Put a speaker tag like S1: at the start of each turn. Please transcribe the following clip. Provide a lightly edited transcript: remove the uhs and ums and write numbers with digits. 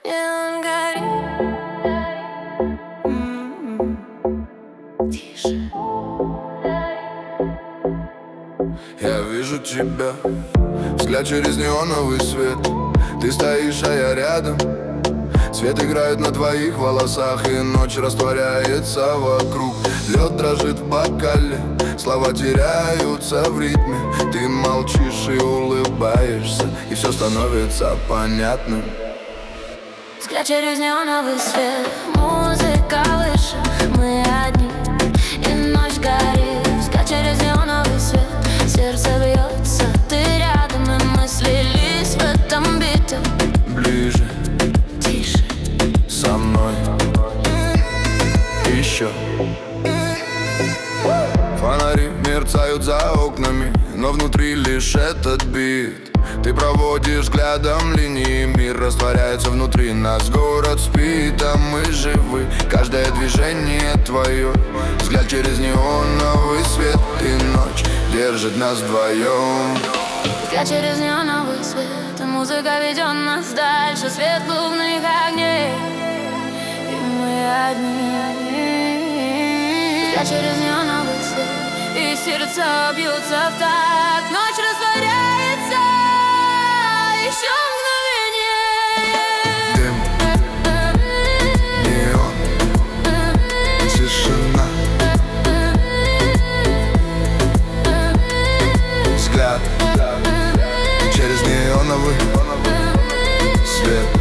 S1: неон горит. Тише.
S2: Я вижу тебя, взгляд через неоновый свет. Ты стоишь, а я рядом. Свет играет на твоих волосах, и ночь растворяется вокруг. Лед дрожит в бокале, слова теряются в ритме. Ты молчишь и улыбаешься, и все становится понятным.
S1: Взгляд через неоновый свет, музыка выше, мы одни, и ночь горит. Взгляд через неоновый свет, сердце бьется, ты рядом, и мы слились в этом бите.
S2: Ближе,
S1: Тише.
S2: со мной еще. Фонари мерцают за окнами, но внутри лишь этот бит. Ты проводишь взглядом линии, мир растворяется внутри нас. Город спит, а мы живы, каждое движение твое. Взгляд через неоновый свет, и ночь держит нас вдвоем.
S1: Взгляд через неоновый свет, и музыка ведет нас дальше. Свет клубных огней, и мы одни. Взгляд через неоновый свет, и сердца бьются в такт. Ночь растворяется, еще мгновение.
S2: Дым, неон, тишина. Взгляд через неоновый свет.